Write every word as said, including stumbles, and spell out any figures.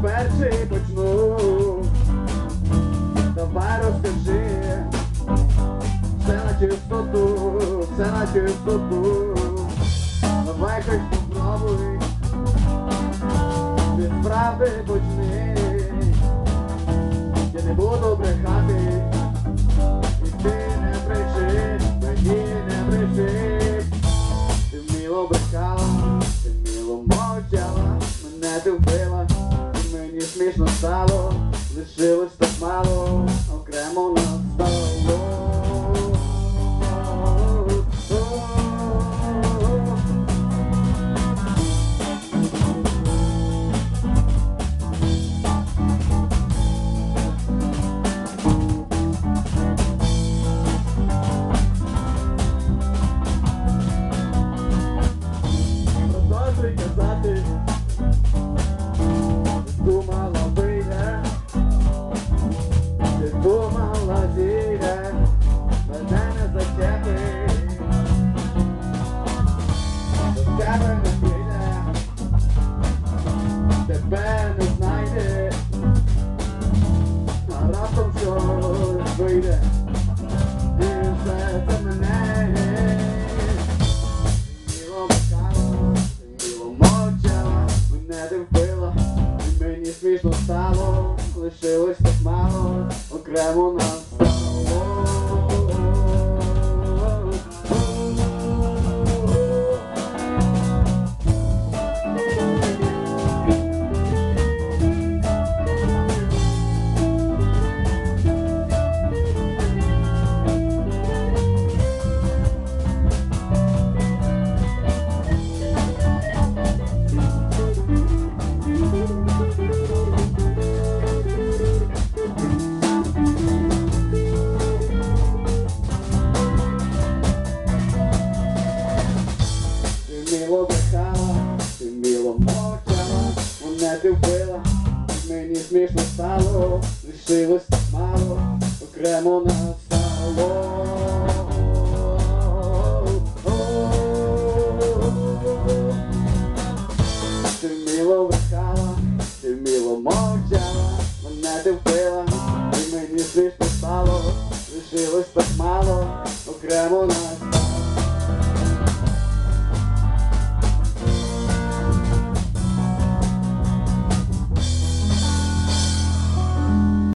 перший почну. Давай розкажи, все на чистоту, все на чистоту. Давай хоч попробуй, від правди почни. Я не буду брехати, і ти не бреши, мені не бреши. Ти вміло брехала, ти вміло мовчала, мене ти вбила, і мені смішно стало, лишилось так мало, окремо на столу. Продовжуй казати, думала вийде, ти думала зійде, мене не зачепи, до тебе не прийде, тебе не знайде, а раптом щось вийде, і все це мене. Міло брехала, міло мовчала, мене ти вбила, і мені смішно стало, лишилось так мало, окремо на столу. Міло брехала, ти міло мовчала, мене ти вбила, мені смішно стало, лишилось так мало, окремо на столу. Ти міло брехала, ти міло мовчала, мене ти вбила, і мені смішно стало, лишилось так мало, окремо на столу.